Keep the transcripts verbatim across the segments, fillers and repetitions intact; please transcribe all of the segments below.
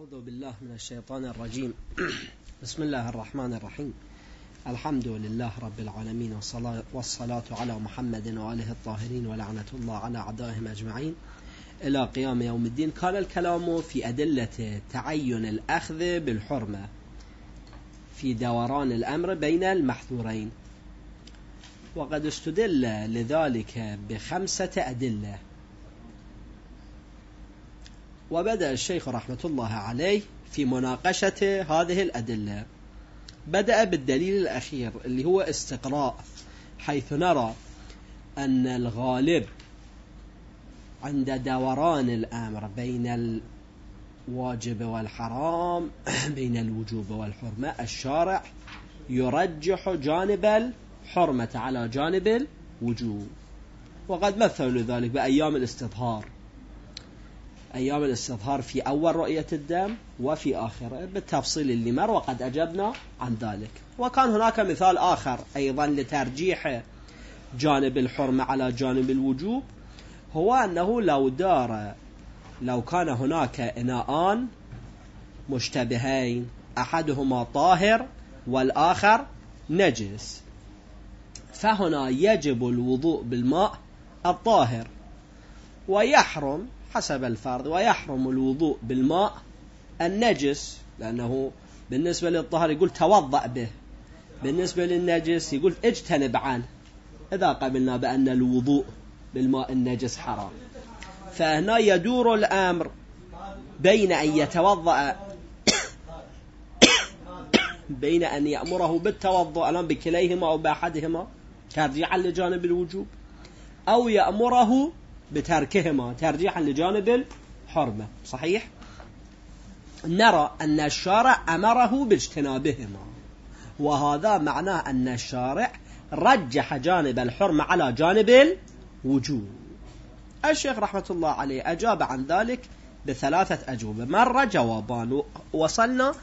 أعوذ بالله من الشيطان الرجيم. بسم الله الرحمن الرحيم. الحمد لله رب العالمين والصلاة على محمد وآله الطاهرين ولعنة الله على أعدائهم أجمعين إلى قيام يوم الدين. كان الكلام في أدلة تعين الأخذ بالحرمة في دوران الأمر بين المحظورين، وقد استدل لذلك بخمسة أدلة. وبدأ الشيخ رحمة الله عليه في مناقشة هذه الأدلة. بدأ بالدليل الأخير اللي هو استقراء، حيث نرى أن الغالب عند دوران الأمر بين الواجب والحرام بين الوجوب والحرمة الشارع يرجح جانب الحرمة على جانب الوجوب، وقد مثلوا ذلك بأيام الاستظهار، أيام الاستظهار في أول رؤية الدم وفي آخره بالتفصيل اللي مر وقد أجبنا عن ذلك. وكان هناك مثال آخر أيضا لترجيح جانب الحرمة على جانب الوجوب، هو أنه لو دار لو كان هناك إناءان مشتبهين أحدهما طاهر والآخر نجس، فهنا يجب الوضوء بالماء الطاهر ويحرم حسب الفرض ويحرم الوضوء بالماء النجس، لأنه بالنسبة للطهر يقول توضأ به، بالنسبة للنجس يقول اجتنب عنه، إذا قبلنا بأن الوضوء بالماء النجس حرام. فهنا يدور الأمر بين أن يتوضأ بين أن يأمره بالتوضؤ الآن بكليهما أو بأحدهما ترجيحا لجانب الوجوب، أو يأمره بتركهما ترجيحا لجانب الحرمة. صحيح؟ نرى أن الشارع أمره باجتنابهما، وهذا معناه أن الشارع رجح جانب الحرمة على جانب الوجوب. الشيخ رحمة الله عليه أجاب عن ذلك بثلاثة أجوبة. مرة جوابان، وصلنا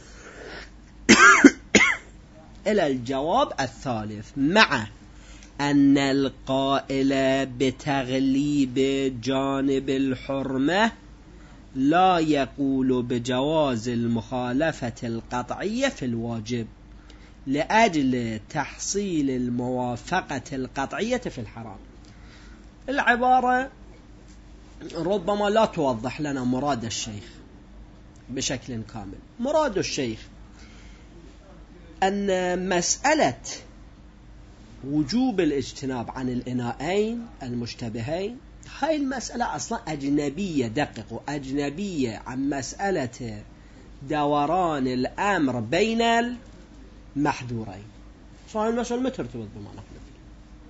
إلى الجواب الثالث، مع أن القائل بتغليب جانب الحرمة لا يقول بجواز المخالفة القطعية في الواجب لأجل تحصيل الموافقة القطعية في الحرام. العبارة ربما لا توضح لنا مراد الشيخ بشكل كامل. مراد الشيخ أن مسألة وجوب الاجتناب عن الإناءين المشتبهين هاي المسألة أصلا أجنبية، دققوا، أجنبية عن مسألة دوران الأمر بين المحذورين. صحيح المسألة ما ترتبط بما نحن فيه،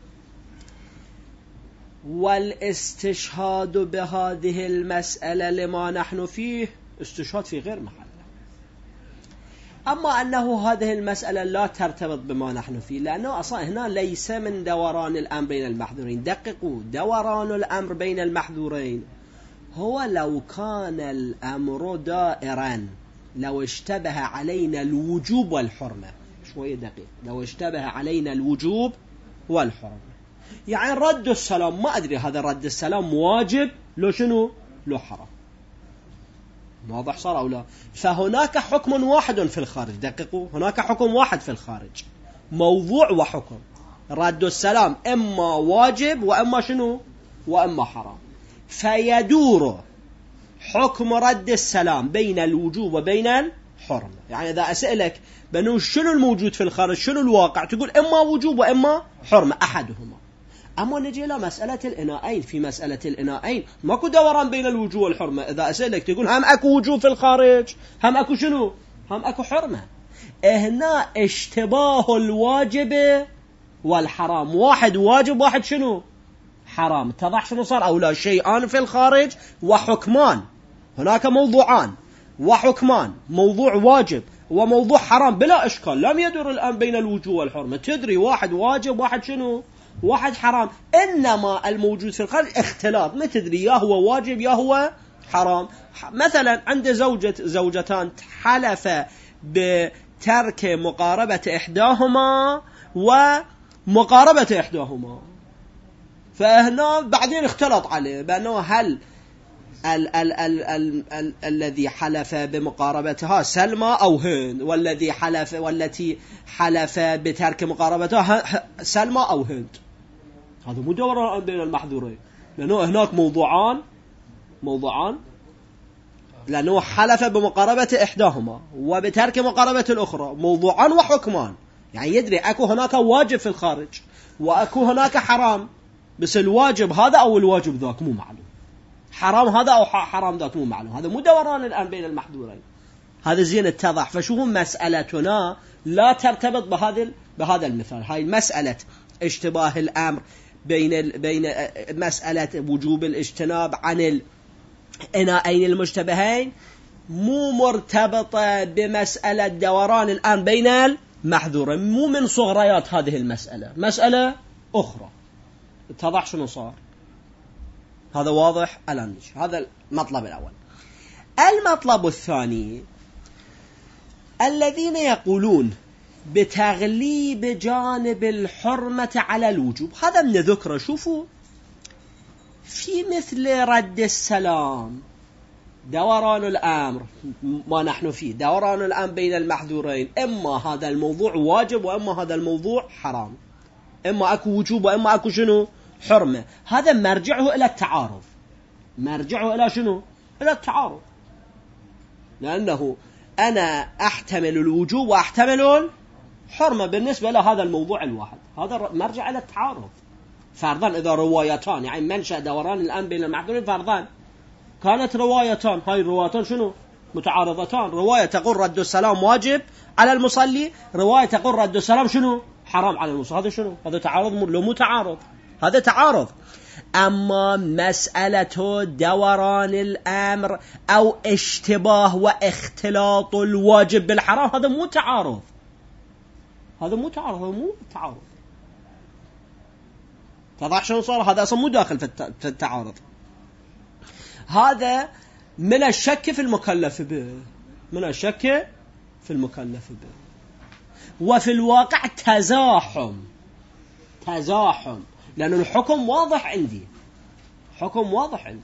والاستشهاد بهذه المسألة لما نحن فيه استشهاد في غير محل. أما أنه هذه المسألة لا ترتبط بما نحن فيه، لأنه أصلا هنا ليس من دوران الأمر بين المحذورين. دققوا، دوران الأمر بين المحذورين هو لو كان الأمر دائرا، لو اشتبه علينا الوجوب والحرمة. شوية دقيق، لو اشتبه علينا الوجوب والحرمة، يعني رد السلام، ما أدري هذا رد السلام واجب لو شنو لو حرام، واضح صار أو لا؟ فهناك حكم واحد في الخارج. دققوا، هناك حكم واحد في الخارج، موضوع وحكم. رد السلام إما واجب وإما شنو وإما حرام، فيدور حكم رد السلام بين الوجوب وبين الحرمة. يعني إذا أسألك بأنه شنو الموجود في الخارج، شنو الواقع، تقول إما وجوب وإما حرمة أحدهما. أما نجي إلى مسألة الإناءين، في مسألة الإناءين ماكو دوران بين الوجوب والحرمة. إذا أسألك تقول هم أكو وجوب في الخارج، هم أكو شنو، هم أكو حرمة. هنا اشتباه الواجب والحرام، واحد واجب واحد شنو حرام. اتضح شنو صار أو لا؟ شيئان في الخارج وحكمان، هناك موضوعان وحكمان، موضوع واجب وموضوع حرام بلا إشكال. لم يدور الآن بين الوجوب والحرمة، تدري واحد واجب واحد شنو واحد حرام. إنما الموجود في الخارج اختلاط، ما تدري يا هو واجب يا هو حرام. مثلا عند زوجة زوجتان حلف بترك مقاربة إحداهما ومقاربة إحداهما، فهنا بعدين اختلط عليه بأنه هل ال ال ال ال ال الذي حلف بمقاربتها سلمى أو هند، والذي حلف والتي حلف بترك مقاربتها سلمى أو هند. هذا مو دوران بين المحذورين، لأنه هناك موضوعان موضوعان لأنه حلف بمقاربة إحداهما وبترك مقاربة الأخرى، موضوعان وحكمان. يعني يدري أكو هناك واجب في الخارج وأكو هناك حرام، بس الواجب هذا أو الواجب ذاك مو معلوم، حرام هذا أو حرام ذاك مو معلوم. هذا مو دوران الآن بين المحذورين. هذا زين اتضح. فشوفوا مسألتنا لا ترتبط بهذا بهذا المثال. هاي مسألة اشتباه الأمر بين ال... بين مسألة وجوب الاجتناب عن الإناءين المشتبهين مو مرتبطة بمسألة دوران الآن بين المحذورين، مو من صغريات هذه المسألة، مسألة أخرى. اتضح شنو صار؟ هذا واضح الآن. هذا المطلب الأول. المطلب الثاني الذين يقولون بتغليب جانب الحرمة على الوجوب. هذا من ذكره. شوفوا في مثل رد السلام دوران الأمر ما نحن فيه، دوران الأمر بين المحذورين، إما هذا الموضوع واجب وإما هذا الموضوع حرام، إما أكو وجوب وإما أكو شنو حرمة. هذا مرجعه إلى التعارض، مرجعه إلى شنو؟ إلى التعارض، لأنه أنا أحتمل الوجوب وأحتمل الحرمة بالنسبة لهذا الموضوع الواحد. هذا مرجع إلى التعارض. فرضاً إذا روايتان، يعني منشأ دوران الآن بين المحذورين فرضاً كانت روايتان، هاي الروايتان شنو؟ متعارضتان. رواية تقول رد السلام واجب على المصلي، رواية تقول رد السلام شنو؟ حرام على المصلي. هذا شنو؟ هذا تعارض لو مو تعارض، هذا تعارض. أما مسألة دوران الأمر أو اشتباه واختلاط الواجب بالحرام هذا مو تعارض، هذا مو تعارض، هذا مو تعارض. تضح شنو صار؟ هذا أصلا مو داخل في التعارض. هذا من الشك في المكلف به، من الشك في المكلف به. وفي الواقع تزاحم، تزاحم، لأن الحكم واضح عندي، حكم واضح عندي.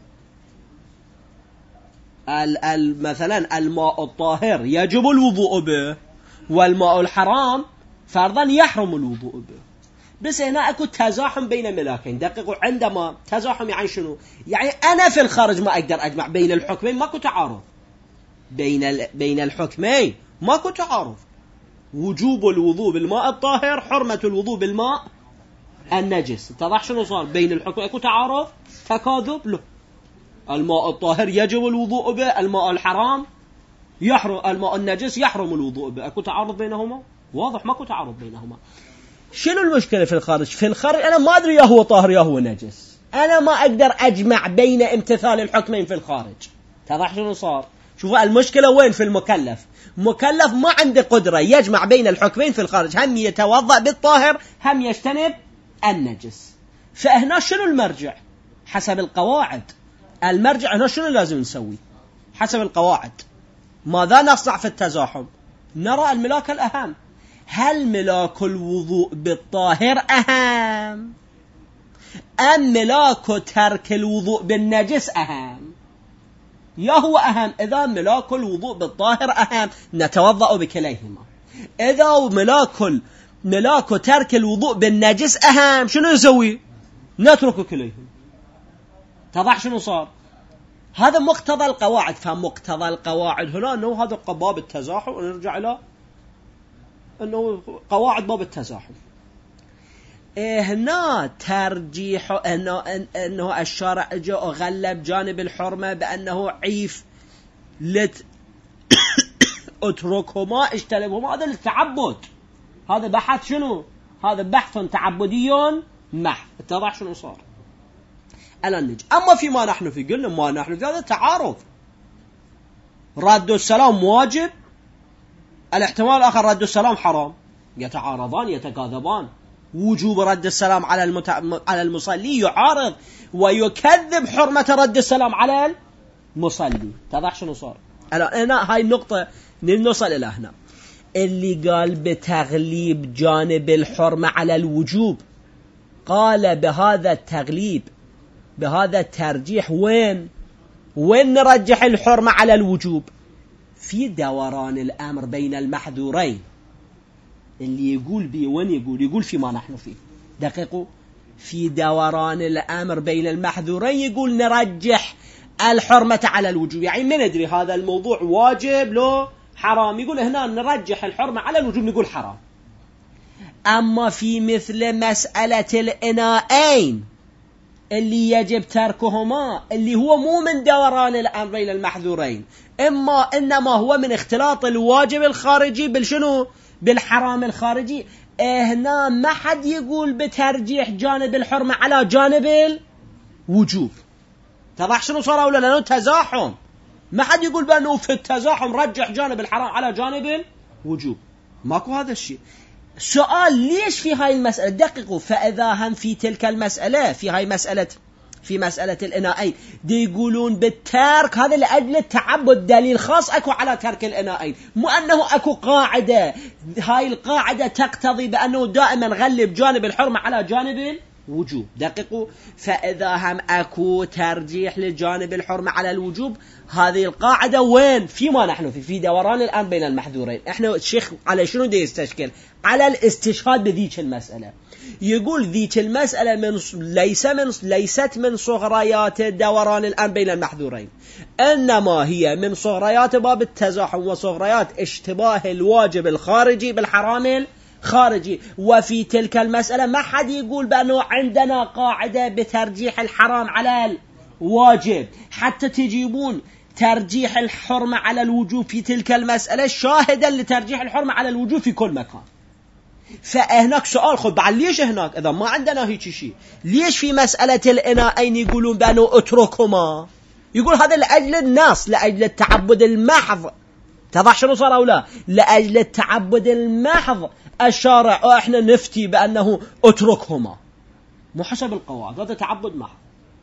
مثلا الماء الطاهر يجب الوضوء به، والماء الحرام فرضا يحرم الوضوء به. بس هنا أكو تزاحم بين ملاكين. دقيقوا، عندما تزاحم يعني شنو؟ يعني أنا في الخارج ما أقدر أجمع بين الحكمين، ماكو تعارض بين بين الحكمين، ماكو تعارض. وجوب الوضوء بالماء الطاهر، حرمة الوضوء بالماء النجس. اتضح شنو صار؟ بين الحكمين أكو تعارض، تكاذب. له الماء الطاهر يجب الوضوء به، الماء الحرام يحرم، الماء النجس يحرم الوضوء به. أكو تعارض بينهما؟ واضح ماكو تعارض بينهما. شنو المشكلة في الخارج؟ في الخارج أنا ما أدري يا هو طاهر يا هو نجس، أنا ما أقدر أجمع بين امتثال الحكمين في الخارج. اتضح شنو صار؟ شوفوا المشكلة وين؟ في المكلف. مكلف ما عنده قدرة يجمع بين الحكمين في الخارج، هم يتوضأ بالطاهر هم يجتنب النجس. فهنا شنو المرجع؟ حسب القواعد المرجع هنا شنو لازم نسوي؟ حسب القواعد ماذا نصنع في التزاحم؟ نرى الملاك الأهم. هل ملاك الوضوء بالطاهر أهم أم ملاك ترك الوضوء بالنجس أهم؟ يا هو أهم. إذا ملاك الوضوء بالطاهر أهم نتوضأ بكليهما. إذا ملاك ملاك ترك الوضوء بالنجس أهم شنو نسوي؟ نترك كليهما. تضح شنو صار؟ هذا مقتضى القواعد. فمقتضى القواعد هنا أنه هذا باب التزاحم، ونرجع إلى أنه قواعد باب التزاحم. هنا ترجيح أنه, أنه الشارع جاء غلب جانب الحرمة بأنه عيف لت اتركهما اجتنبهما. هذا التعبد، هذا بحث شنو؟ هذا بحث تعبدي محض. اتضح شنو صار؟ الآن نجي. أما فيما نحن في قلنا ما نحن في هذا تعارض. رد السلام واجب، الاحتمال الآخر رد السلام حرام، يتعارضان يتكاذبان. وجوب رد السلام على المت... على المصلي يعارض ويكذب حرمة رد السلام على المصلي. اتضح شنو صار؟ الآن هنا هاي النقطة نوصل إلى هنا. اللي قال بتغليب جانب الحرمة على الوجوب قال بهذا التغليب، بهذا الترجيح وين؟ وين نرجح الحرمة على الوجوب؟ في دوران الأمر بين المحذورين. اللي يقول بي وين يقول يقول فيما نحن فيه. دقيقوا، في دوران الأمر بين المحذورين يقول نرجح الحرمة على الوجوب. يعني ما ندري هذا الموضوع واجب لو حرام، يقول هنا نرجح الحرمة على الوجوب نقول حرام. أما في مثل مسألة الإناءين اللي يجب تركهما، اللي هو مو من دوران الأمر بين المحذورين، إما إنما هو من اختلاط الواجب الخارجي بالشنو؟ بالحرام الخارجي. هنا ما حد يقول بترجيح جانب الحرمة على جانب الوجوب. تضح شنو صار أولا؟ لأنه تزاحم، ما حد يقول بأنه في التزاحم رجح جانب الحرام على جانب الوجوب، ماكو هذا الشيء. سؤال ليش في هاي المسألة؟ دققوا، فإذا هم في تلك المسألة، في هاي مسألة في مسألة الإناءين دي يقولون بالترك، هذا لأجل التعبد، دليل خاص أكو على ترك الإناءين، مو أنه أكو قاعدة هاي القاعدة تقتضي بأنه دائما غلب جانب الحرمة على جانب الوجوب. دققوا، فإذا هم أكو ترجيح لجانب الحرمة على الوجوب، هذه القاعدة وين؟ فيما نحن في في دوران الآن بين المحذورين. إحنا الشيخ على شنو دي يستشكل؟ على الاستشهاد بذيك المسألة. يقول ذيك المسألة من ليس من ليست من صغريات دوران الآن بين المحذورين، إنما هي من صغريات باب التزاحم وصغريات اشتباه الواجب الخارجي بالحرام الخارجي. وفي تلك المسألة ما حد يقول بأنه عندنا قاعدة بترجيح الحرام على الواجب، حتى تجيبون ترجيح الحرمة على الوجوب في تلك المسألة شاهدا لترجيح الحرمة على الوجوب في كل مكان. فهناك سؤال، خذ بعد ليش هناك إذا ما عندنا هيك شيء؟ ليش في مسألة الإناءين يقولون بأنه اتركهما؟ يقول هذا لأجل الناس، لأجل التعبد المحض. تضح شنو صار أو لا؟ لأجل التعبد المحض الشارع وإحنا نفتي بأنه اتركهما، مو حسب القواعد، هذا تعبد محض.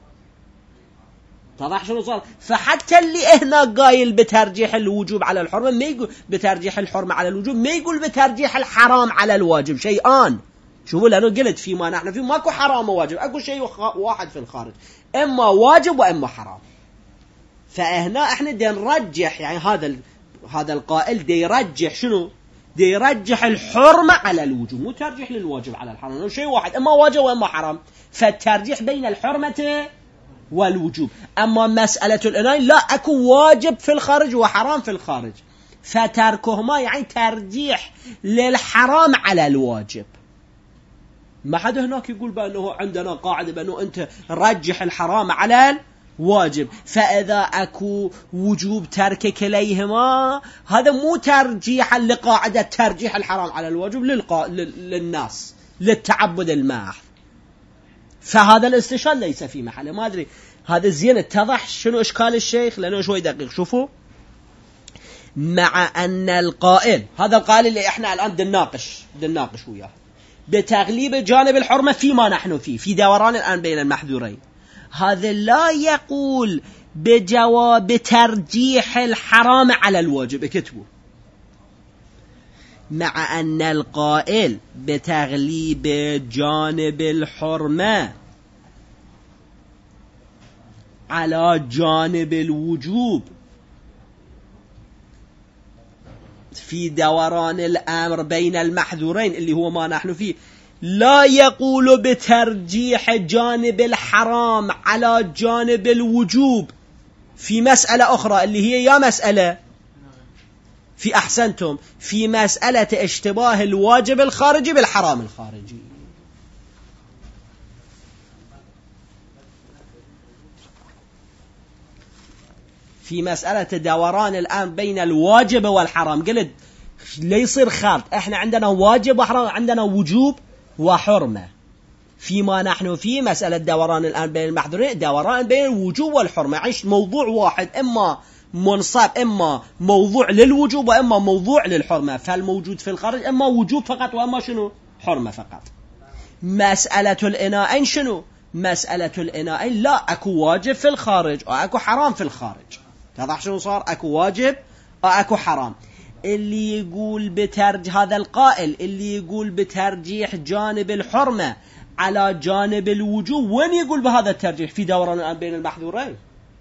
تضح شنو صار؟ فحتى اللي هنا قايل بترجيح الوجوب على الحرمة ما يقول بترجيح الحرمة على الوجوب، ما يقول بترجيح الحرام على الواجب. شيئان، شوفوا، لأنه قلت فيما نحن فيه ماكو حرام وواجب، أكو شيء واحد في الخارج، إما واجب وإما حرام. فهنا إحنا دي نرجح، يعني هذا هذا القائل دي يرجح شنو؟ دي يرجح الحرمة على الوجوب، مو ترجيح للواجب على الحرام، لأنه شيء واحد، إما واجب وإما حرام، فالترجيح بين الحرمة والوجوب. أما مسألة الإناءين لا، أكو واجب في الخارج وحرام في الخارج، فتركهما يعني ترجيح للحرام على الواجب. ما حد هناك يقول بأنه عندنا قاعدة بأنه أنت رجح الحرام على الواجب، فإذا أكو وجوب ترك كليهما، هذا مو ترجيحا لقاعدة ترجيح الحرام على الواجب للقا... للناس للتعبد الماح. فهذا الاستشهاد ليس في محله. ما أدري هذا زين اتضح شنو إشكال الشيخ، لأنه شوي دقيق. شوفوا، مع أن القائل، هذا القائل اللي إحنا الآن دناقش دناقش وياه بتغليب جانب الحرمة فيما نحن فيه في دوران الآن بين المحذورين، هذا لا يقول بجواب ترجيح الحرام على الواجب. اكتبوا، مع أن القائل بتغليب جانب الحرمة على جانب الوجوب في دوران الأمر بين المحذورين اللي هو ما نحن فيه، لا يقول بترجيح جانب الحرام على جانب الوجوب في مسألة أخرى اللي هي يا مسألة في أحسنتم في مسألة اشتباه الواجب الخارجي بالحرام الخارجي. في مسألة دوران الآن بين الواجب والحرام، قلت ليصير خالط، احنا عندنا واجب وحرام، عندنا وجوب وحرمة. فيما نحن فيه مسألة دوران الآن بين المحذورين، دوران بين الوجوب والحرمة، عيش موضوع واحد، إما منصب إما موضوع للوجوب وإما موضوع للحرمة. فالموجود في الخارج إما وجوب فقط وإما شنو؟ حرمة فقط. مسألة الإناءين شنو؟ مسألة الإناءين لا، أكو واجب في الخارج وأكو حرام في الخارج. تضح شنو صار؟ أكو واجب وأكو حرام. اللي يقول بترج هذا القائل اللي يقول بترجيح جانب الحرمة على جانب الوجوب، وين يقول بهذا الترجيح؟ في دوران الآن بين المحذورين.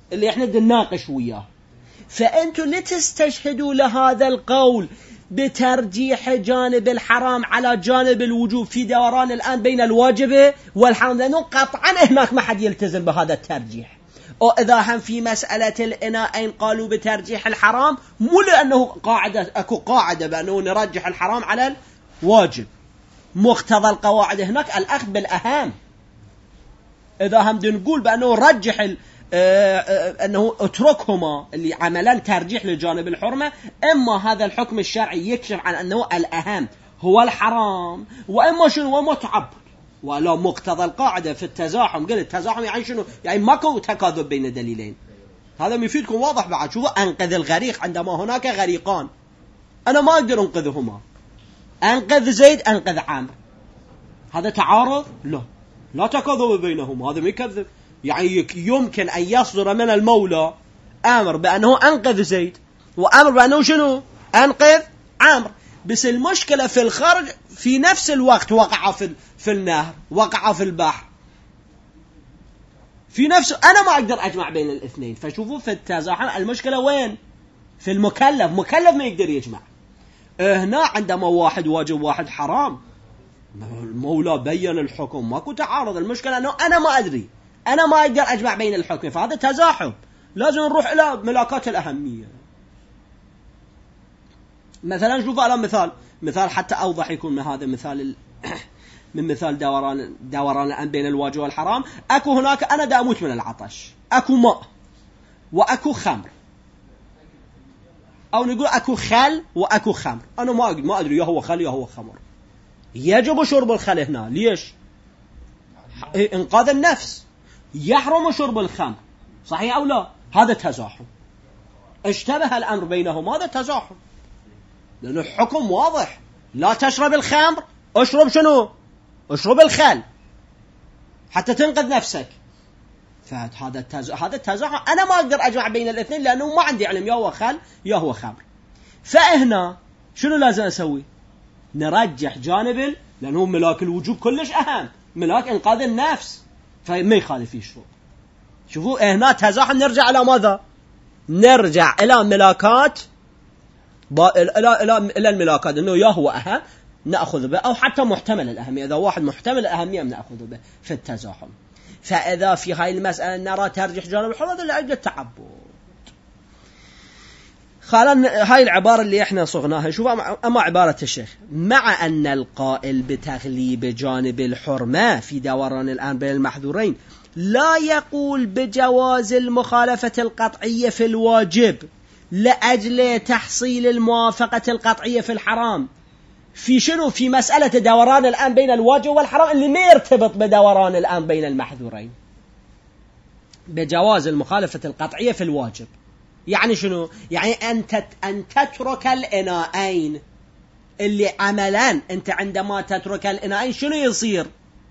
اللي احنا نناقش وياه. فأنتوا لتستشهدوا لهذا القول بترجيح جانب الحرام على جانب الوجوب في دوران الآن بين الواجب والحرام، لأنه قطعا هناك ما حد يلتزم بهذا الترجيح. أو إذا هم في مسألة الإناءين قالوا بترجيح الحرام، مو لأنه قاعدة أكو قاعدة بأنه نرجح الحرام على الواجب، مقتضى القواعد هناك الأخذ بالأهم. إذا هم نقول بأنه رجح ال آه آه أنه اتركهما اللي عملا ترجيح لجانب الحرمة، إما هذا الحكم الشرعي يكشف عن أنه الأهم هو الحرام، وإما شنو ومتعبد، ولا مقتضى القاعدة في التزاحم. قلت التزاحم يعني شنو؟ يعني ماكو تكاذب بين دليلين. هذا يفيدكم واضح بعد. شوفوا أنقذ الغريق عندما هناك غريقان أنا ما أقدر أنقذهما، أنقذ زيد أنقذ عامر، هذا تعارض؟ لا، لا تكاذب بينهما، هذا ما يكذب. يعني يمكن أن يصدر من المولى أمر بأنه أنقذ زيد، وأمر بأنه شنو؟ أنقذ عامر، بس المشكلة في الخرج في نفس الوقت وقع في في النهر، وقع في البحر في نفسه، أنا ما أقدر أجمع بين الاثنين. فشوفوا في التزاحم المشكلة وين؟ في المكلف، مكلف ما يقدر يجمع. هنا عندما واحد واجب واحد حرام، المولى بين الحكم، ماكو تعارض. المشكلة أنه أنا ما أدري، أنا ما أقدر أجمع بين الحكم، فهذا تزاحم. لازم نروح إلى ملاكات الأهمية. مثلا شوفوا على مثال مثال حتى أوضح يكون من هذا مثال ال... من مثال دوران دوران الآن بين الواجب والحرام. أكو هناك أنا دا أموت من العطش، أكو ماء وأكو خمر، أو نقول أكو خل وأكو خمر. أنا ما ما أدري يا هو خل يا هو خمر. يجب شرب الخل هنا، ليش؟ إنقاذ النفس. يحرم شرب الخمر، صحيح أو لا؟ هذا تزاحم. اشتبه الأمر بينهم، هذا تزاحم، لأنه الحكم واضح. لا تشرب الخمر، اشرب شنو؟ اشرب الخل حتى تنقذ نفسك. فهذا التز... هذا التزاحم. أنا ما أقدر أجمع بين الاثنين لأنه ما عندي علم، يا هو خل يا هو خمر. فهنا شنو لازم أسوي؟ نرجح جانب، لأنه ملاك الوجوب كلش أهم، ملاك إنقاذ النفس، فما يخالف يشرب. شوفوا هنا تزاحم. نرجع إلى ماذا؟ نرجع إلى ملاكات ب... إلى إلى إلى الملاكات، إنه يا هو أهم نأخذ به، أو حتى محتمل الأهمية. إذا واحد محتمل الأهمية نأخذ به في التزاحم. فإذا في هاي المسألة نرى ترجح جانب الحرمة لأجل التعبد. خلنا هاي العبارة اللي احنا صغناها. شوف أما عبارة الشيخ: مع أن القائل بتغليب جانب الحرمة في دوران الآن بين المحذورين لا يقول بجواز المخالفة القطعية في الواجب لأجل تحصيل الموافقة القطعية في الحرام. في شنو؟ في مسألة دوران الآن بين الواجب والحرام اللي ما يرتبط بدوران الآن بين المحذورين. بجواز المخالفة القطعية في الواجب يعني شنو؟ يعني أنت أن تترك الإناءين، اللي عملا أنت عندما تترك الإناءين شنو يصير؟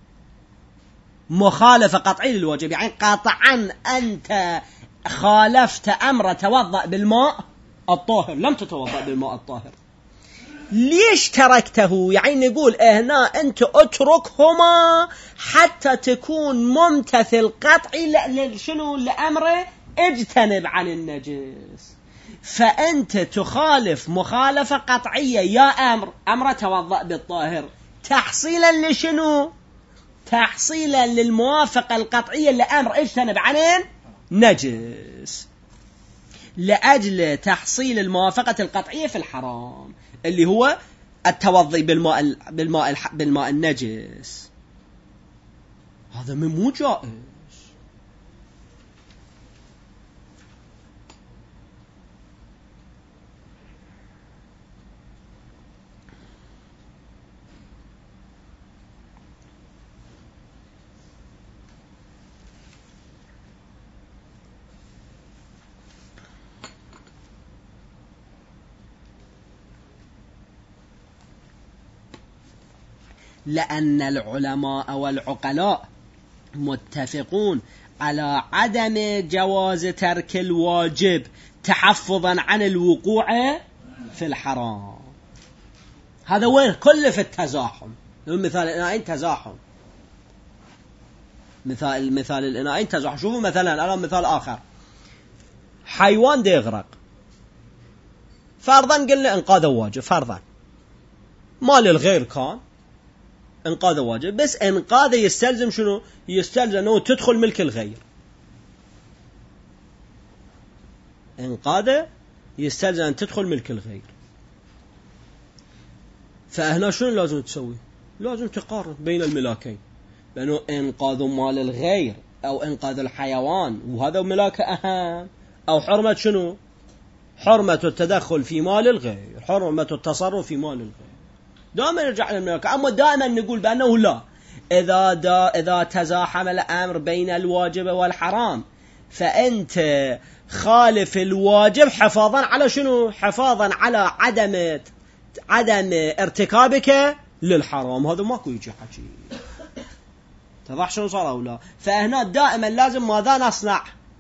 مخالفة قطعية للواجب. يعني قطعا أنت خالفت أمر توضأ بالماء الطاهر، لم تتوضأ بالماء الطاهر. ليش تركته؟ يعني نقول هنا أنت أتركهما حتى تكون ممتثل قطعي شنو لأمره اجتنب عن النجس. فأنت تخالف مخالفة قطعية يا أمر أمر توضأ بالطاهر تحصيلا لشنو؟ تحصيلا للموافقة القطعية لأمر اجتنب عن النجس، لأجل تحصيل الموافقة القطعية في الحرام اللي هو التوضي بالماء بالماء بالماء النجس. هذا مو جائز. لأن العلماء والعقلاء متفقون على عدم جواز ترك الواجب تحفظا عن الوقوع في الحرام. هذا وين؟ كل في التزاحم. مثال الإناءين تزاحم، مثال مثال الإناءين تزاحم. شوفوا مثلا الآن مثال آخر: حيوان دي يغرق، فرضا قلنا انقاذه واجب، فرضا مال الغير كان انقاذه واجب، بس انقاذه يستلزم شنو؟ يستلزم انه تدخل ملك الغير. انقاذه يستلزم ان تدخل ملك الغير. فهنا شنو لازم تسوي؟ لازم تقارن بين الملاكين، لانه انقاذ مال الغير او انقاذ الحيوان وهذا ملاك اهم، او حرمة شنو؟ حرمة التدخل في مال الغير، حرمة التصرف في مال الغير. دائما نرجع للملاك. اما دائما نقول بانه لا، اذا دا اذا تزاحم الامر بين الواجب والحرام فانت خالف الواجب حفاظا على شنو؟ حفاظا على عدم عدم ارتكابك للحرام. هذا ماكو يجي حكي. تضح شنو صار او لا؟ فهنا دائما لازم ماذا نصنع؟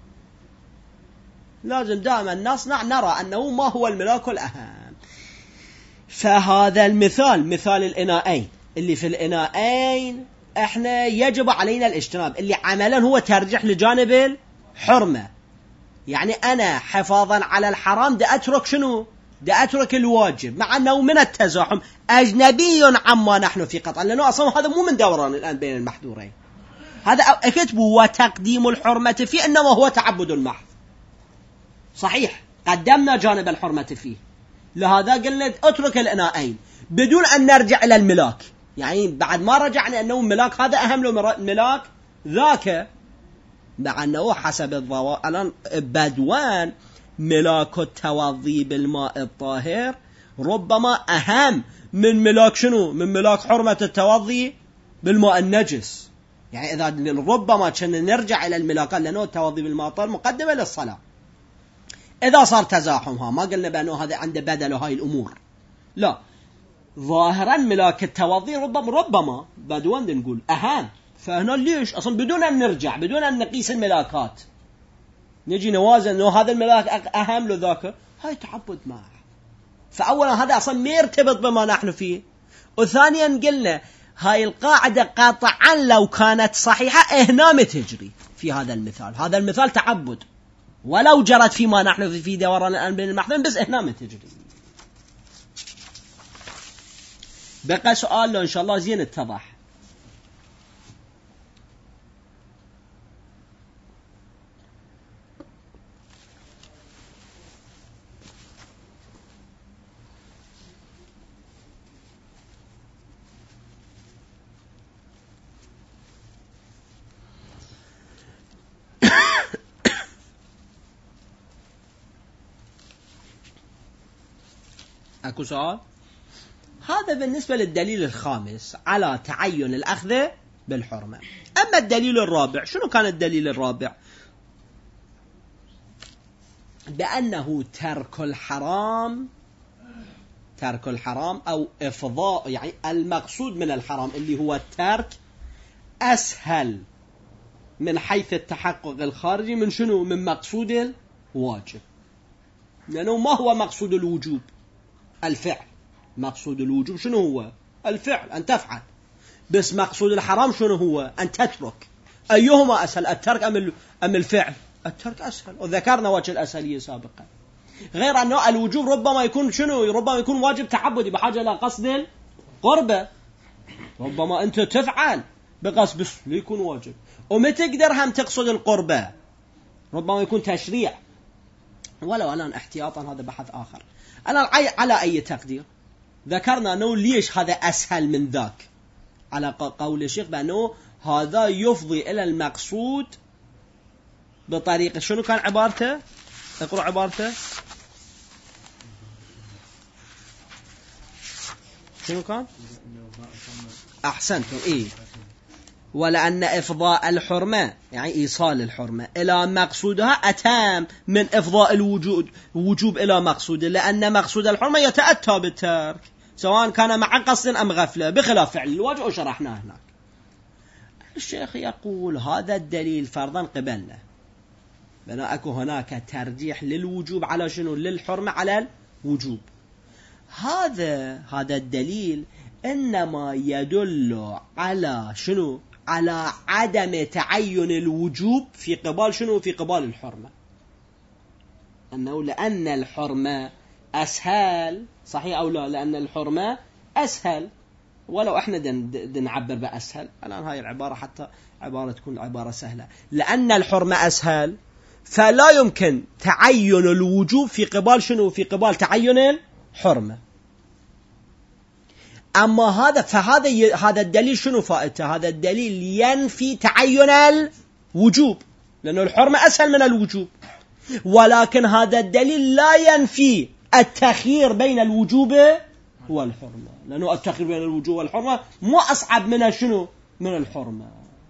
لازم دائما نصنع نرى انه ما هو الملاك الاهم. فهذا المثال مثال الاناءين، اللي في الاناءين احنا يجب علينا الاجتناب، اللي عملا هو ترجح لجانب الحرمة. يعني انا حفاظا على الحرام دا اترك شنو؟ دا اترك الواجب، مع انه من التزاحم اجنبي عما نحن في قطع، لانه اصلا هذا مو من دوران الان بين المحذورين. هذا اكتبوا وتقديم الحرمة فيه انما هو تعبد محض. صحيح قدمنا جانب الحرمة فيه، لهذا قلنا اترك الاناءين بدون ان نرجع الى الملاك. يعني بعد ما رجعنا انه الملاك هذا اهم له ملاك ذاك، مع انه حسب الضوء الان بدوان ملاك التوضي بالماء الطاهر ربما اهم من ملاك شنو؟ من ملاك حرمة التوضي بالماء النجس. يعني اذا ربما كنا نرجع الى الملاكات، لانه التوضي بالماء الطاهر مقدمة للصلاة. اذا صار تزاحمها ما قلنا بانه هذا عنده بدل هاي الامور، لا، ظاهرا ملاك التوضي ربما ربما بدوان نقول اهم. فهنا ليش اصلا بدون ان نرجع، بدون ان نقيس الملاكات نجي نوازن انه هذا الملاك اهم له ذاك، هاي تعبد معه. فاولا هذا اصلا ما يرتبط بما نحن فيه، وثانيا قلنا هاي القاعدة قاطعا لو كانت صحيحة هنا ما تجري في هذا المثال. هذا المثال تعبد ولو جرت فيما نحن في دوران الآن بين المحذورين، بس هنا ما تجري. بقى سؤال لو إن شاء الله زين اتضح. أكو سؤال؟ هذا بالنسبة للدليل الخامس على تعين الأخذ بالحرمة. أما الدليل الرابع، شنو كان الدليل الرابع؟ بأنه ترك الحرام ترك الحرام أو إفضاء، يعني المقصود من الحرام اللي هو الترك، أسهل من حيث التحقق الخارجي من شنو؟ من مقصود الواجب. لأنه ما هو مقصود الوجوب؟ الفعل. مقصود الوجوب شنو هو؟ الفعل، أن تفعل. بس مقصود الحرام شنو هو؟ أن تترك. أيهما أسهل، الترك أم أم الفعل؟ الترك أسهل، وذكرنا وجه الأسهلية سابقا. غير أنه الوجوب ربما يكون شنو؟ ربما يكون واجب تعبدي بحاجة إلى قصد القربة. ربما أنت تفعل بقصد بس ليكون واجب، وما تقدر هم تقصد القربة، ربما يكون تشريع. ولو الآن احتياطا هذا بحث آخر. أنا على أي تقدير ذكرنا أنه ليش هذا أسهل من ذاك، على قول الشيخ بأنه هذا يفضي إلى المقصود بطريقة شنو كان عبارته؟ اقرأ عبارته. شنو كان؟ أحسنتم. إيه، ولأن إفضاء الحرمة يعني إيصال الحرمة إلى مقصودها أتم من إفضاء الوجود وجوب إلى مقصوده، لأن مقصود الحرمة يتأتى بالترك سواء كان مع قصد أم غفلة، بخلاف فعل الواجب وشرحناه هناك. الشيخ يقول هذا الدليل فرضا قبلنا بأن أكو هناك ترجيح للوجوب على شنو؟ للحرمة على الوجوب. هذا هذا الدليل إنما يدل على شنو؟ على عدم تعين الوجوب في قبال شنو؟ في قبال الحرمة. أنه لأن الحرمة أسهل، صحيح أو لا؟ لأن الحرمة أسهل، ولو احنا نعبر بأسهل الآن هاي العبارة حتى عبارة تكون عبارة سهلة، لأن الحرمة أسهل فلا يمكن تعين الوجوب في قبال شنو؟ في قبال تعين الحرمة. أما هذا فهذا ي... هذا الدليل شنو فائدته؟ هذا الدليل ينفي تعين الوجوب، لأنه الحرمة أسهل من الوجوب، ولكن هذا الدليل لا ينفي التخيير بين الوجوب والحرمة، لأنه التخيير بين الوجوب والحرمة مو أصعب من شنو؟ من الحرمة.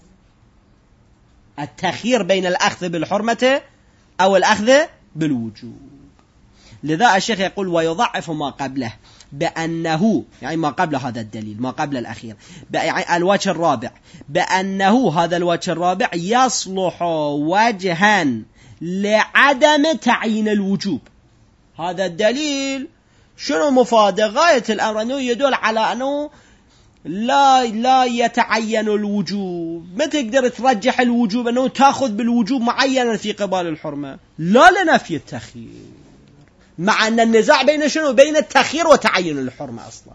التخيير بين الأخذ بالحرمة أو الأخذ بالوجوب. لذا الشيخ يقول ويضعف ما قبله بأنه، يعني ما قبل هذا الدليل، ما قبل الأخير، يعني الوجه الرابع، بأنه هذا الوجه الرابع يصلح وجها لعدم تعيين الوجوب. هذا الدليل شنو مفاده؟ غاية الأمر أنه يدل على أنه لا لا يتعين الوجوب. ما تقدر ترجح الوجوب أنه تأخذ بالوجوب معينا في قبال الحرمة، لا لنفي التخيير، مع أن النزاع بين شنو؟ بين التخيير وتعين الحرمة أصلا.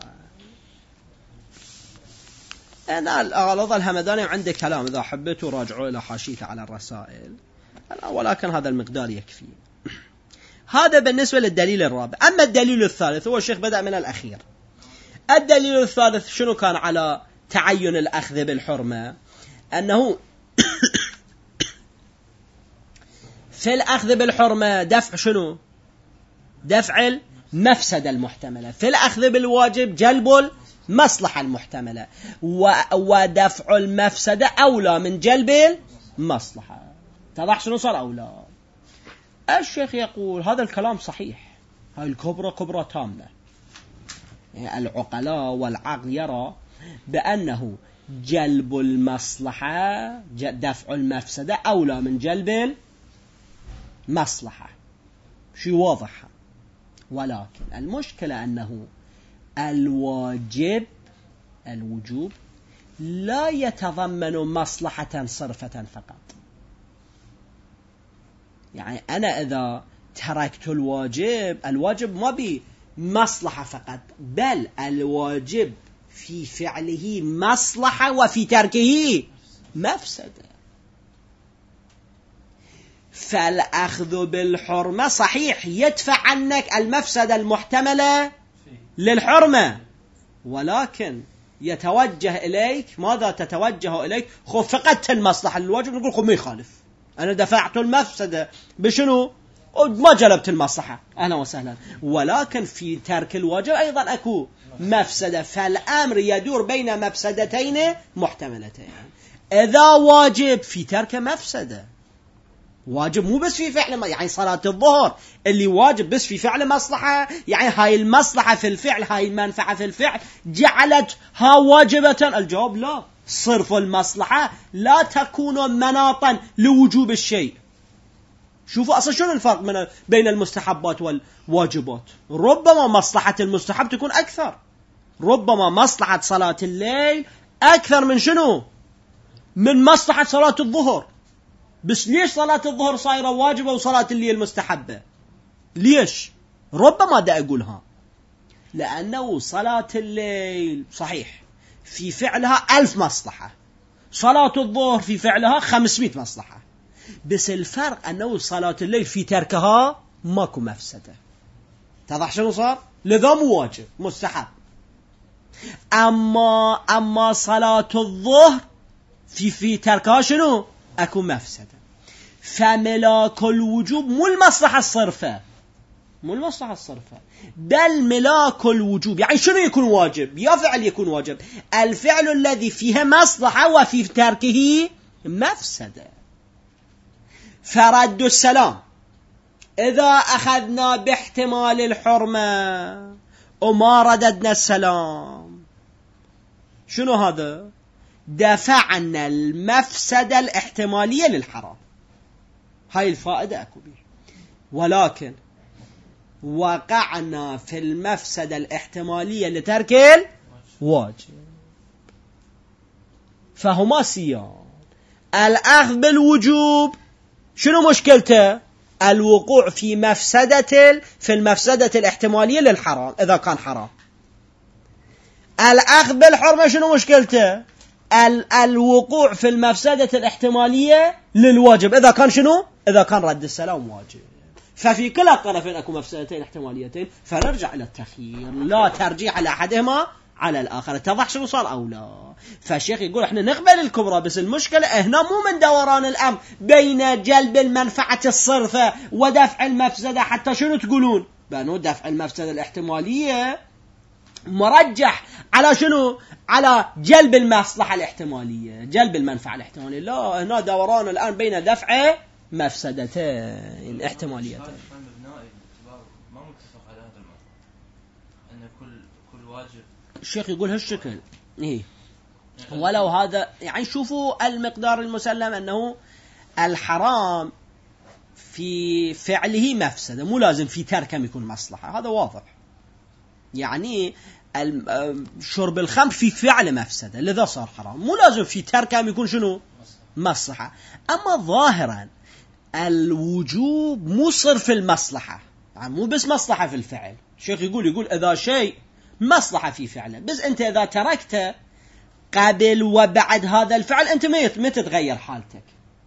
أنا الأغلظ الهمداني عندي كلام، إذا حبيتوا راجعوا إلى حاشيته على الرسائل، ولكن هذا المقدار يكفي. هذا بالنسبة للدليل الرابع. أما الدليل الثالث، هو الشيخ بدأ من الأخير. الدليل الثالث شنو كان على تعين الأخذ بالحرمة؟ أنه في الأخذ بالحرمة دفع شنو؟ دفع المفسدة المحتملة. في الأخذ بالواجب جلب المصلحة المحتملة، ودفع المفسدة أولى من جلب المصلحة. تضح شنو صار أولى؟ الشيخ يقول هذا الكلام صحيح، هاي الكبرى كبرى تامة. يعني العقلاء والعقل يرى بأنه جلب المصلحة، دفع المفسدة أولى من جلب المصلحة، شيء واضح. ولكن المشكلة أنه الواجب الوجوب لا يتضمن مصلحة صرفة فقط. يعني أنا إذا تركت الواجب، الواجب ما بمصلحة فقط، بل الواجب في فعله مصلحة وفي تركه مفسدة. فالأخذ بالحرمة صحيح يدفع عنك المفسدة المحتملة للحرمة، ولكن يتوجه إليك ماذا؟ تتوجه إليك خو فقدت المصلحة للواجب، نقول خو ما يخالف، أنا دفعت المفسدة بشنو؟ ما جلبت المصلحة، أهلا وسهلا. ولكن في ترك الواجب أيضا أكو مفسدة، فالأمر يدور بين مفسدتين محتملتين. إذا واجب في ترك مفسدة، واجب مو بس في فعل، يعني صلاة الظهر اللي واجب بس في فعل مصلحة، يعني هاي المصلحة في الفعل، هاي المنفعة في الفعل جعلت ها واجبة. الجواب لا، صرف المصلحة لا تكون مناطا لوجوب الشيء. شوفوا أصلا شنو الفرق من بين المستحبات والواجبات. ربما مصلحة المستحب تكون أكثر، ربما مصلحة صلاة الليل أكثر من شنو؟ من مصلحة صلاة الظهر. بس ليش صلاة الظهر صايرة واجبة وصلاة الليل مستحبة؟ ليش؟ ربما دا أقولها لأنه صلاة الليل صحيح في فعلها ألف مصلحة، صلاة الظهر في فعلها خمسمائة مصلحة، بس الفرق أنه صلاة الليل في تركها ماكو مفسدة. تضح شنو صار؟ لذا مو واجب، مستحب. أما أما صلاة الظهر في في تركها شنو؟ أكو مفسدة. فملاك الوجوب مو المصلحة الصرفة، مو المصلحة الصرفة، بل ملاك الوجوب. يعني شنو يكون واجب؟ يا فعل يكون واجب الفعل الذي فيه مصلحة وفي تركه مفسدة. فرد السلام إذا أخذنا باحتمال الحرمة وما رددنا السلام، شنو هذا؟ دفعنا المفسدة الاحتمالية للحرام. هاي الفائدة أكو بيه، ولكن وقعنا في المفسدة الاحتمالية لترك الواجب. فهما سيان. الأخذ بالوجوب شنو مشكلته؟ الوقوع في مفسدة في المفسدة الاحتمالية للحرام إذا كان حرام. الأخذ بالحرمة شنو مشكلته؟ ال الوقوع في المفسدة الاحتمالية للواجب إذا كان شنو؟ إذا كان رد السلام واجب. ففي كلا الطرفين أكو مفسدتين احتماليتين، فنرجع إلى التخيير، لا ترجيح على أحدهما على الآخر. اتضح شو صار أو لا؟ فالشيخ يقول إحنا نقبل الكبرى، بس المشكلة هنا مو من دوران الأمر بين جلب المنفعة الصرفة ودفع المفسدة. حتى شنو تقولون؟ بأنه دفع المفسدة الاحتمالية مرجح على شنو؟ على جلب المصلحة الاحتمالية، جلب المنفعة الاحتمالية. لا، هنا دوران الآن بين دفع مفسدتين احتماليتين. ما متفق على هذا الموضوع أن كل كل واجب. الشيخ يقول هالشكل إيه، ولو هذا يعني شوفوا المقدار المسلم أنه الحرام في فعله مفسدة، مو لازم في تركه يكون مصلحة، هذا واضح. يعني شرب الخمر في فعل مفسدة لذا صار حرام، مو لازم في تركه يكون شنو مصلحة. أما ظاهرا الوجوب مو صرف المصلحة، يعني مو بس مصلحة في الفعل. الشيخ يقول يقول إذا شيء مصلحة في فعله، بس أنت إذا تركته قبل وبعد هذا الفعل أنت ما تتغير حالتك.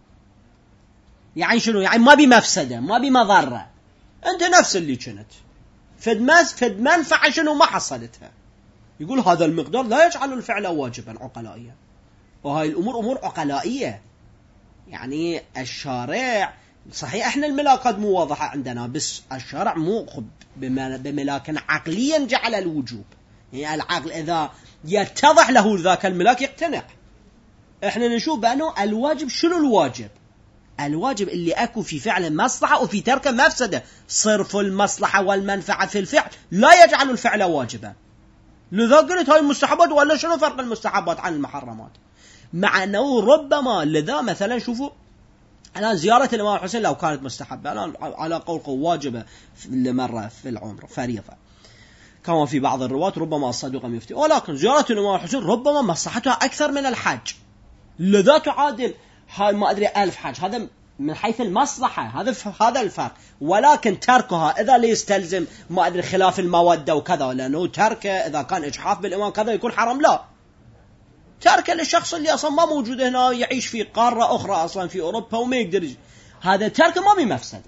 يعني شنو؟ يعني ما بمفسدة ما بمضرة، أنت نفس اللي كنت فد مز فد منفعة شنو ما حصلتها. يقول هذا المقدار لا يجعل الفعل واجبا عقلائيا، وهاي الأمور أمور عقلائية. يعني الشارع صحيح احنا الملاكات مو واضحة عندنا، بس الشارع مو بملاك عقليا جعل الوجوب. يعني العقل إذا يتضح له ذاك الملاك يقتنع. احنا نشوف بأنه الواجب شنو الواجب؟ الواجب اللي أكو في فعل مصلحة وفي ترك مفسدة. صرف المصلحة والمنفعة في الفعل لا يجعل الفعل واجبا. لذا قلت هاي المستحبات، ولا شنو فرق المستحبات عن المحرمات؟ مع أنه ربما لذا مثلا شوفوا الآن زيارة الإمام الحسين لو كانت مستحبة الآن على قول واجبة لمرة في العمر فريضة، كما في بعض الرواة ربما الصدوق يفتي، ولكن زيارة الإمام الحسين ربما مصلحتها أكثر من الحج، لذا تعادل هاي ما أدري ألف حج. هذا من حيث المصلحة، هذا هذا الفرق. ولكن تركها إذا لا يستلزم ما أدري خلاف المودة وكذا، لأنه تركه إذا كان إجحاف بالإمام كذا يكون حرام، لا. تركه للشخص اللي أصلا ما موجود هنا، يعيش في قارة أخرى أصلا في أوروبا وما يقدر، هذا تركه ما بمفسدة،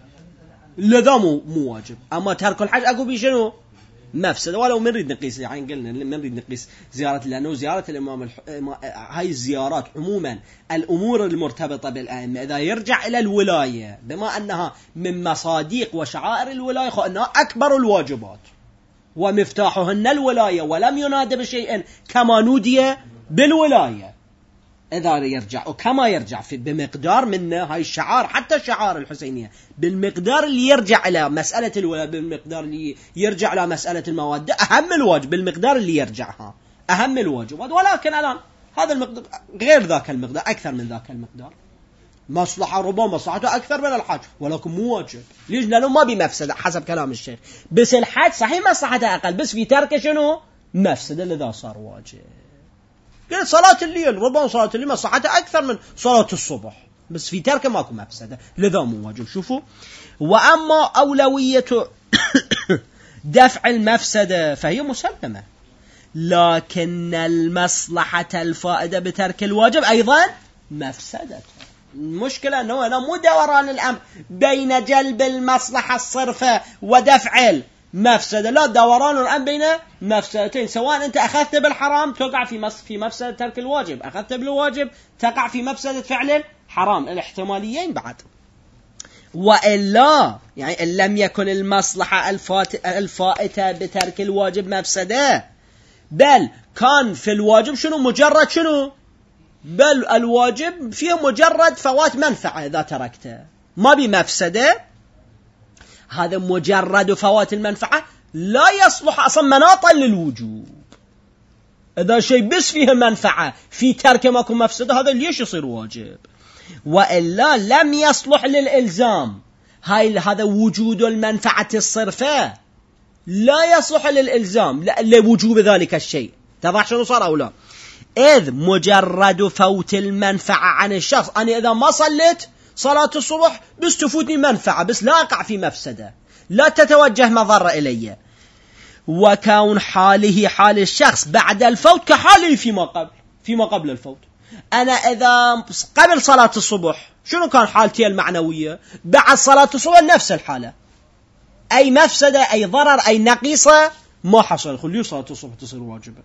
لذا مو مو واجب. أما ترك الحج أقول بشنو مفسدة. ولو من نريد نقيس، يعني قلنا من نريد نقيس زيارة، لأنه زيارة الإمام الح... هاي الزيارات عموما الأمور المرتبطة بالأئمة إذا يرجع إلى الولاية، بما أنها من مصاديق وشعائر الولاية، أنها أكبر الواجبات ومفتاحهن الولاية، ولم ينادى بشيء كما نودي بالولاية. إذا يرجع وكما يرجع في بمقدار منه هاي الشعار، حتى الشعار الحسينية بالمقدار اللي يرجع إلى مسألة الولاء، بالمقدار اللي يرجع إلى مسألة المودة، أهم الواجب بالمقدار اللي يرجعها أهم الواجبات. ولكن الآن هذا المقدار غير ذاك المقدار، أكثر من ذاك المقدار، مصلحة ربما مصلحته أكثر من الحج، ولكن مو واجب. ليش؟ لأنه ما بمفسدة حسب كلام الشيخ. بس الحج صحيح مصلحته أقل، بس في ترك شنو مفسدة، لذا صار واجب. قلت صلاة الليل ربما صلاة الليل مصلحتها أكثر من صلاة الصبح، بس في ترك ماكو مفسدة، لذا مو واجب. شوفوا، وأما أولوية دفع المفسدة فهي مسلمة، لكن المصلحة الفائدة بترك الواجب أيضا مفسدة. المشكلة أنه أنا مو دوران الأمر بين جلب المصلحة الصرفة ودفع مفسدة، لا، دوران الآن بين مفسدتين. سواء أنت أخذت بالحرام تقع في في مفسدة ترك الواجب، أخذت بالواجب تقع في مفسدة فعل الحرام، الاحتماليين بعد. وإلا يعني إن لم يكن المصلحة الفائتة بترك الواجب مفسدة، بل كان في الواجب شنو مجرد شنو بل الواجب فيه مجرد فوات منفعة، إذا تركته ما بمفسدة، هذا مجرد فوات المنفعة لا يصلح أصلا مناطا للوجوب. إذا شيء بس فيه منفعة في ترك ماكو مفسدة، هذا ليش يصير واجب؟ وإلا لم يصلح للإلزام. هاي هذا وجود المنفعة الصرفة لا يصلح للإلزام لوجوب ذلك الشيء. تضح شنو صار أو لا؟ إذ مجرد فوت المنفعة عن الشخص، أنا إذا ما صليت صلاة الصبح بس تفوتني منفعة، بس لا أقع في مفسدة، لا تتوجه مضرة إلي. وكون حاله حال الشخص بعد الفوت كحاله فيما قبل فيما قبل الفوت. أنا إذا قبل صلاة الصبح شنو كان حالتي المعنوية؟ بعد صلاة الصبح نفس الحالة، أي مفسدة أي ضرر أي نقيصة ما حصل، خليه صلاة الصبح تصير واجبة.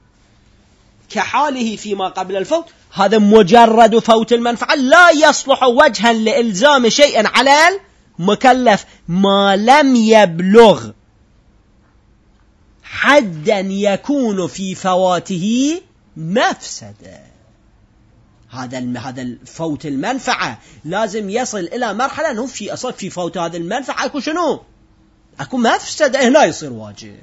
كحاله فيما قبل الفوت، هذا مجرد فوت المنفعة لا يصلح وجها لإلزام شيء على المكلف ما لم يبلغ حدا يكون في فواته مفسدة. هذا هذا الفوت المنفعة لازم يصل إلى مرحلة أنه في أصل في فوت هذا المنفعة أكو شنو؟ أكو مفسدة هنا يصير واجب.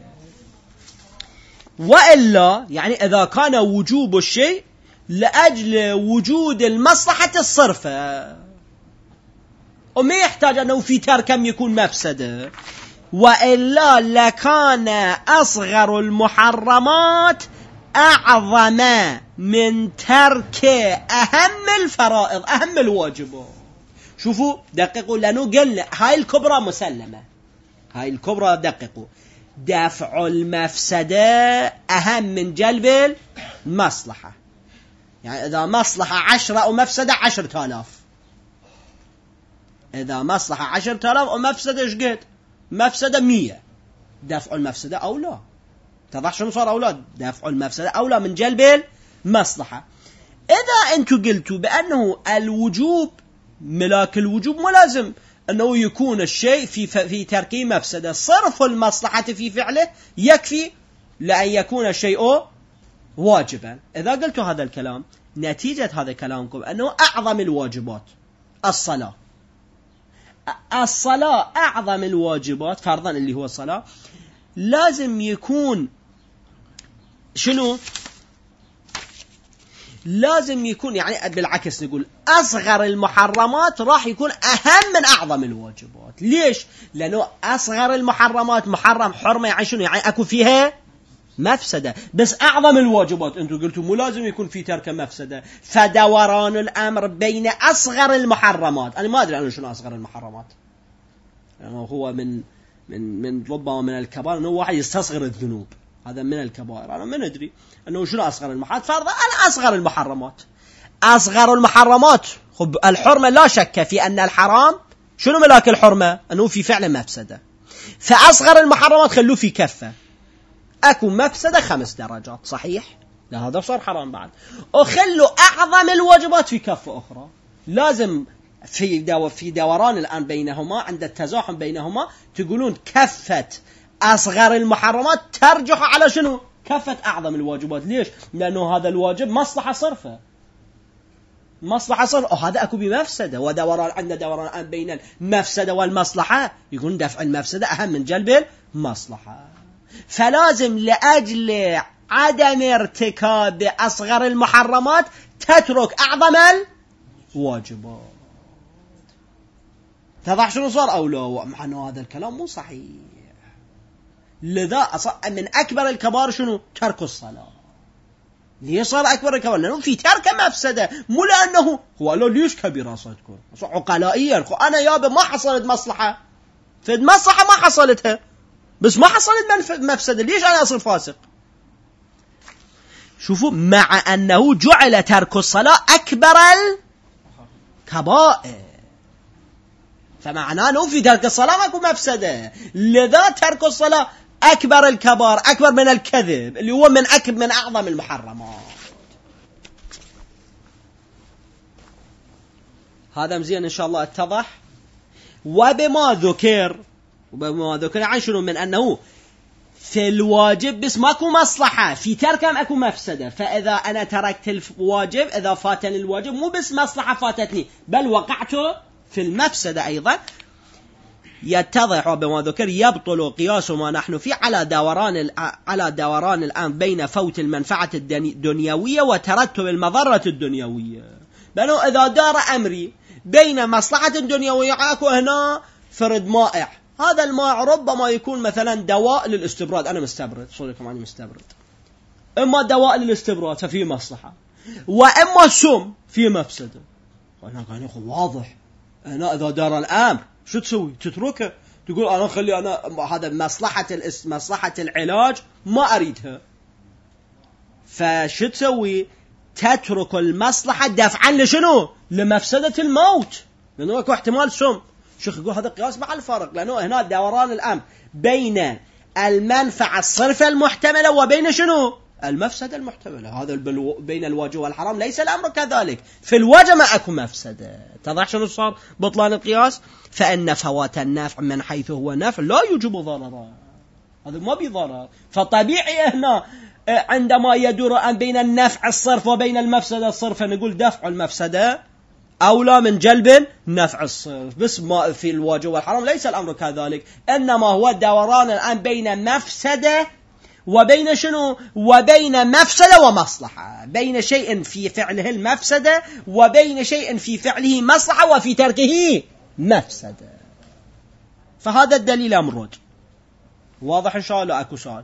وإلا يعني إذا كان وجوب الشيء لأجل وجود المصلحة الصرفة وما يحتاج أنه في تركم يكون مفسدة، وإلا لكان أصغر المحرمات أعظم من ترك أهم الفرائض أهم الواجبات. شوفوا دققوا، لأنه قلنا هاي الكبرى مسلمة، هاي الكبرى دققوا، دفع المفسدة أهم من جلب المصلحة. يعني إذا مصلحة عشرة أو مفسدة عشرة آلاف، إذا مصلحة عشرة آلاف ومفسدة إيش قد؟ مفسدة مية، دفع المفسدة أولى. تضح شنو صار أولى؟ دفع المفسدة أولى من جلب المصلحة. إذا أنتوا قلتوا بأنه الوجوب ملاك الوجوب ملازم أنه يكون الشيء في في تركه مفسدة، صرف المصلحة في فعله يكفي لأن يكون الشيء واجبا. إذا قلتوا هذا الكلام نتيجة هذا كلامكم أنه أعظم الواجبات الصلاة، الصلاة أعظم الواجبات فرضا اللي هو الصلاة، لازم يكون شنو؟ لازم يكون يعني بالعكس نقول أصغر المحرمات راح يكون أهم من أعظم الواجبات. ليش؟ لأنه أصغر المحرمات محرم حرمة يعني شنو؟ يعني أكو فيها مفسدة، بس أعظم الواجبات أنتوا قلتوا مو لازم يكون في ترك مفسدة، فدوران الأمر بين أصغر المحرمات. أنا ما أدري أنا شنو أصغر المحرمات، يعني هو من من من ربما من الكبائر أنه واحد يستصغر الذنوب، هذا من الكبائر. أنا ما ندري أنه شنو أصغر المحرمات، فرضا أنا أصغر المحرمات أصغر المحرمات خب الحرمة لا شك في أن الحرام شنو ملاك الحرمة؟ أنه في فعل مفسدة، فأصغر المحرمات خلوه في كفة، أكو مفسدة خمس درجات صحيح؟ لا هذا صار حرام بعد، وخلوا أعظم الواجبات في كفة أخرى. لازم في دو في دوران الآن بينهما عند التزاحم بينهما تقولون كفة أصغر المحرمات ترجح على شنو؟ كفة أعظم الواجبات. ليش؟ لأنه هذا الواجب مصلحة صرفة، مصلحة صرفة، وهذا أكو بمفسدة، ودوران عند دوران الآن بين المفسدة والمصلحة يقولون دفع المفسدة أهم من جلب المصلحة. فلازم لأجل عدم ارتكاب أصغر المحرمات تترك أعظم الواجبات. تضح شنو صار أو لا؟ معنى هذا الكلام مو صحيح. لذا من أكبر الكبار شنو؟ ترك الصلاة. ليه صار أكبر الكبار؟ لأنه في ترك مفسدة، مو لأنه هو لا ليش كبيرة صدقون عقلائيا. أنا يابا ما حصلت مصلحة، في المصلحة ما حصلتها، بس ما حصلت مفسدة، ليش أنا أصير فاسق؟ شوفوا، مع أنه جعل ترك الصلاة أكبر الكبائر، فمعناه أنه في ترك الصلاة ما يكون مفسدة، لذا ترك الصلاة أكبر الكبائر، أكبر من الكذب اللي هو من أكبر من أعظم المحرمات. هذا مزين إن شاء الله اتضح. وبما ذكر وبما ذكر عن شنو؟ من أنه في الواجب بس ماكو مصلحة، في تركم أكو مفسدة. فإذا أنا تركت الواجب، إذا فاتني الواجب مو بس مصلحة فاتتني بل وقعت في المفسدة أيضا. يتضح وبما ذكر يبطل قياس ما نحن فيه على دوران على دوران الآن بين فوت المنفعة الدنيوية وترتب المضرة الدنيوية. بأنه إذا دار أمري بين مصلحة دنيوية، أكو هنا فرد مائع، هذا الماء ربما يكون مثلا دواء للاستبراد، أنا مستبرد صدقكم أنا مستبرد، إما دواء للاستبراد ففي مصلحة، وإما سم في مفسدة. وأنا قال يقول واضح هنا إذا دار الأمر شو تسوي؟ تتركه، تقول أنا خلي أنا هذا مصلحة الاس مصلحة العلاج ما أريدها، فشو تسوي؟ تترك المصلحة دفعا لشنو؟ لمفسدة الموت، لأنه اكو احتمال سم. شيخ يقول هذا قياس مع الفرق، لأنه هنا دوران الأمر بين المنفعة الصرفة المحتملة وبين شنو؟ المفسدة المحتملة. هذا بين الواجب والحرام ليس الأمر كذلك، في الواجب ما أكو مفسدة. تضح شنو صار بطلان القياس؟ فإن فوات النفع من حيث هو نفع لا يوجب ضررا، هذا ما بضرر. فطبيعي هنا عندما يدور بين النفع الصرف وبين المفسدة الصرف نقول دفع المفسدة أولى من جلب نفع الصرف. بس ما في الواجب والحرام ليس الأمر كذلك، إنما هو دوران الآن بين مفسدة وبين شنو؟ وبين مفسدة ومصلحة، بين شيء في فعله المفسدة وبين شيء في فعله مصلحة وفي تركه مفسدة. فهذا الدليل أمرد. واضح إن شاء الله؟ أكو سؤال؟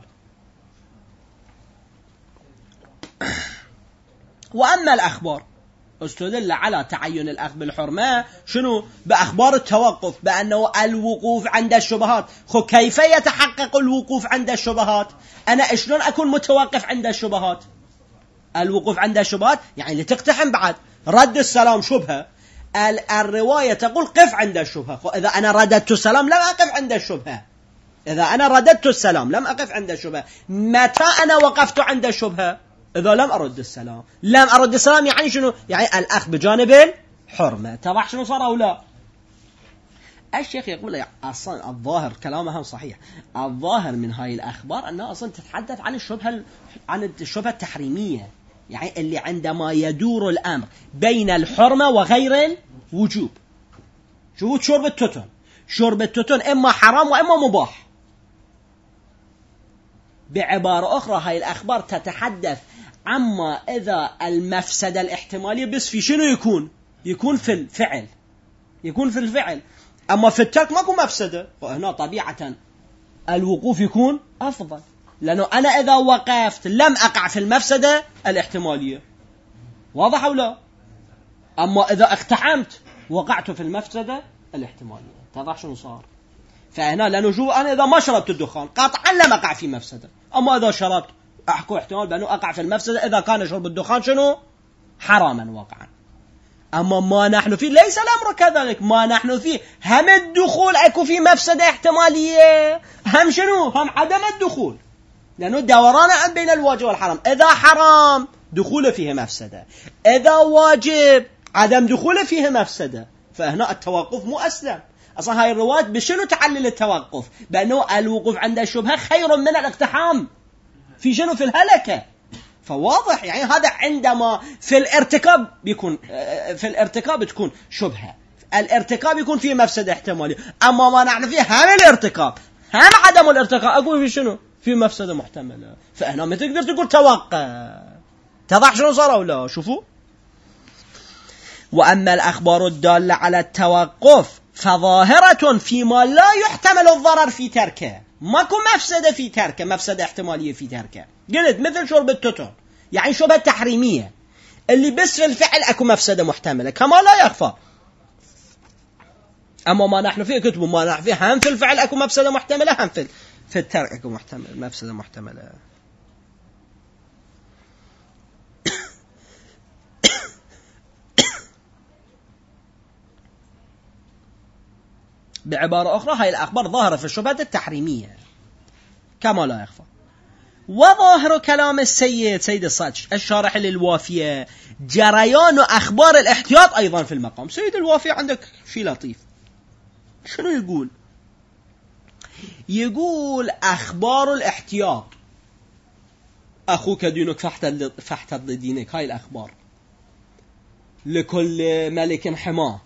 وأما الأخبار استدل على تعين الأخذ بالحرمة شنو؟ بأخبار التوقف، بأنه الوقوف عند الشبهات. خو كيف يتحقق الوقوف عند الشبهات؟ أنا شلون أكون متوقف عند الشبهات؟ الوقوف عند الشبهات يعني لتقتحم بعد رد السلام شبهة. الرواية تقول قف عند الشبهة. إذا أنا رددت السلام لم أقف عند الشبهة، إذا أنا رددت السلام لم أقف عند الشبهة. متى أنا وقفت عند الشبهة؟ إذا لم أرد السلام. لم أرد السلام يعني شنو؟ يعني الأخذ بجانب الحرمة. تضح شنو صار أو لا؟ الشيخ يقول أصلا الظاهر كلامه صحيح، الظاهر من هاي الأخبار أنها أصلا تتحدث عن الشبهة عن الشبهة التحريمية، يعني اللي عندما يدور الأمر بين الحرمة وغير الوجوب. شو شرب التتن؟ شرب التتن إما حرام وإما مباح. بعبارة أخرى هاي الأخبار تتحدث عما إذا المفسدة الاحتمالية بس في شنو يكون؟ يكون في الفعل، يكون في الفعل. أما في الترك ماكو مفسدة، وهنا طبيعة الوقوف يكون أفضل، لأنه أنا إذا وقفت لم أقع في المفسدة الاحتمالية. واضح أو لا؟ أما إذا اقتحمت وقعت في المفسدة الاحتمالية. تضح شنو صار؟ فهنا لأنه شو أنا إذا ما شربت الدخان قطعا لم أقع في مفسدة، أما إذا شربت أحكو احتمال بأنه أقع في المفسدة إذا كان شرب الدخان شنو؟ حراما وقعا. أما ما نحن فيه ليس الأمر كذلك. ما نحن فيه هم الدخول أكو في مفسدة احتمالية، هم شنو؟ هم عدم الدخول، لأنه دوران بين الواجب والحرام. إذا حرام دخول فيه مفسدة، إذا واجب عدم دخول فيه مفسدة. فهنا التوقف مو أسلم. أصلا هاي الرواية بشنو تعلل التوقف؟ بأنه الوقوف عند الشبهة خير من الاقتحام في شنو؟ في الهلكة. فواضح يعني هذا عندما في الارتكاب بيكون في الارتكاب تكون شبهة، الارتكاب يكون فيه مفسدة احتمالية. أما ما نحن فيه هم الارتكاب هم عدم الارتكاب أقول في شنو؟ في مفسدة محتملة. فهنا ما تقدر تقول توقف. تضح شنو صار أو لا؟ شوفوا. وأما الأخبار الدالة على التوقف فظاهرة فيما لا يحتمل الضرر في تركه. ماكو مفسدة في تركه، مفسدة احتمالية في تركه. قلت مثل شرب التتر يعني شبهة تحريمية اللي بس في الفعل أكو مفسدة محتملة كما لا يخفى. أما ما نحن فيه كتب ما نحن فيه هم في الفعل أكو مفسدة محتملة، هم في في الترك أكو محتمل مفسدة محتملة. بعبارة أخرى هاي الأخبار ظاهرة في الشبهة التحريمية كما لا يخفى. وظاهر كلام السيد سيد الصدش الشارح للوافية جريان أخبار الاحتياط أيضا في المقام. سيد الوافية عندك شيء لطيف. شنو يقول؟ يقول أخبار الاحتياط أخوك دينك فاحتض دينك. هاي الأخبار لكل ملك حماه.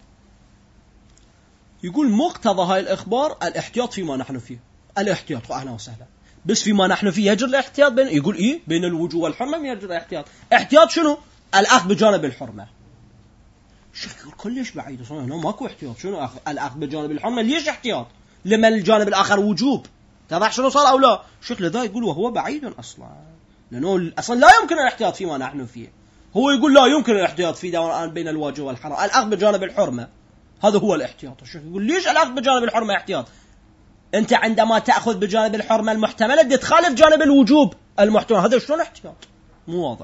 يقول مقتضى هاي الأخبار الاحتياط فيما نحن فيه. الاحتياط أهلا وسهلا، بس فيما نحن فيه يجر الاحتياط بين يقول إيه بين الوجوب والحرمة يجر الاحتياط. احتياط شنو؟ الأخذ بجانب الحرمة. شيخ يقول كلش بعيد صار هنا ماكو احتياط. شنو أخذ الأخذ بجانب الحرمة؟ ليش احتياط؟ لما الجانب الآخر وجوب. تضح شنو صار أو لا؟ شيخ لذا يقول وهو بعيد أصلا، لأنه أصلا لا يمكن الاحتياط فيما نحن فيه. هو يقول لا يمكن الاحتياط في دوران بين الواجب والحرام، الأخذ بجانب الحرمة. هذا هو الاحتياط. الشيخ يقول ليش الأخذ بجانب الحرمة احتياط؟ أنت عندما تأخذ بجانب الحرمة المحتملة دي تخالف جانب الوجوب المحتمل، هذا شلون احتياط؟ مو واضح.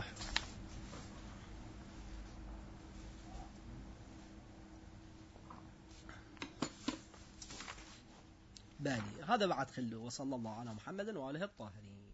بالي هذا بعد خلوه. وصلى الله على محمد وآله الطاهرين.